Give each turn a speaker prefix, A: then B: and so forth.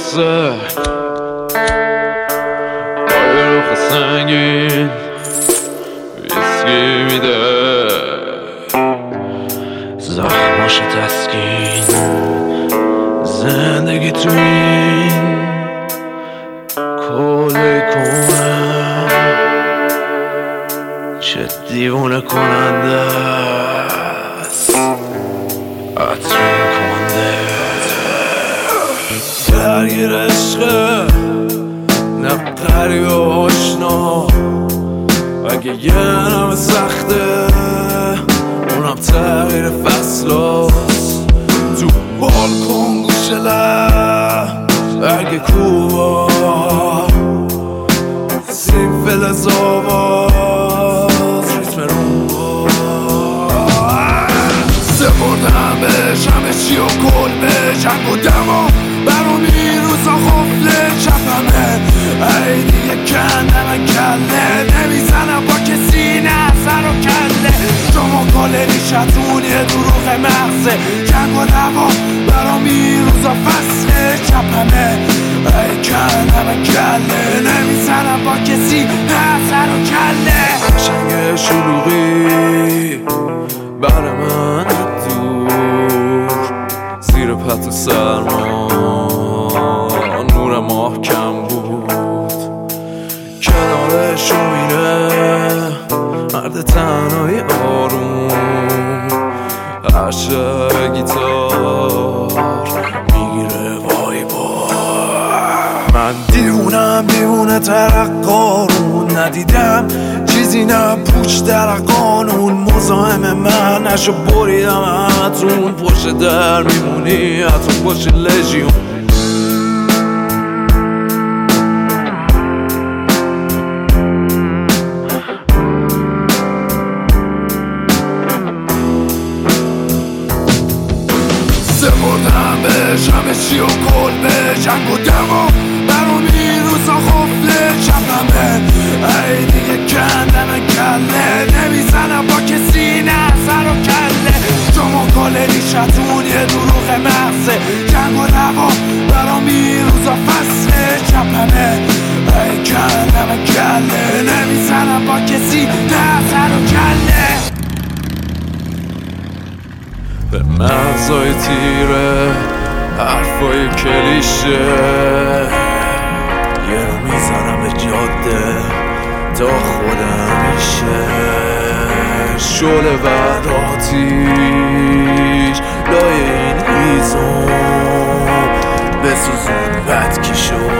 A: قصه پای روخ سنگین ویسکی میده زخماش تسکین زندگی تو این کله کنه چه دیوونه کننده است عطرین کنده درگیر عشقه نه قریب و آشنا اگه یه نمه سخته اونم تغییر فصل هست تو بالکن گوشه اگه کوبا سیم فلز آواز ریتم رومبا سپردم بهش همه چی و کل به جنگ و دما برام روزا خفله چپمه ای دیگه کندم کله نمیزنم با کسی نه سر و کله شما کله نیشتون یه دروغ مغزه جنگ و دوا برام روزا فصله چپمه ای کندم کله نمیزنم با کسی نه سر و کله شنگ شلوغی بر من دور زیر پتو سرما نور ماه کم بود کنارش میره مرد تنهایی آروم عشق گیتار میگیره وای با من دیوونه ترقارون ندیدم چیزی نه پوچ در قانون مزاحم من نشو بریدم اتون پشت در میمونی اتون پشت لژیون سپردم بهش همه چی و کل به جنگ و دما برام روزا خفله چپمه ای دیگه کندم کله نمیزنم با کسی نه سر و کله شما کله نیشتون یه دروغ مغزه جنگ و دوا برام روزا فصله چپمه ای کندم کله نمیزنم با کسی نه سر و کله به مغزای تیره حرفای کلیشه یه رو میزنم به جاده تا خودم میشه شعله بعد آتیش لای این هیزم بسوزون بد که شد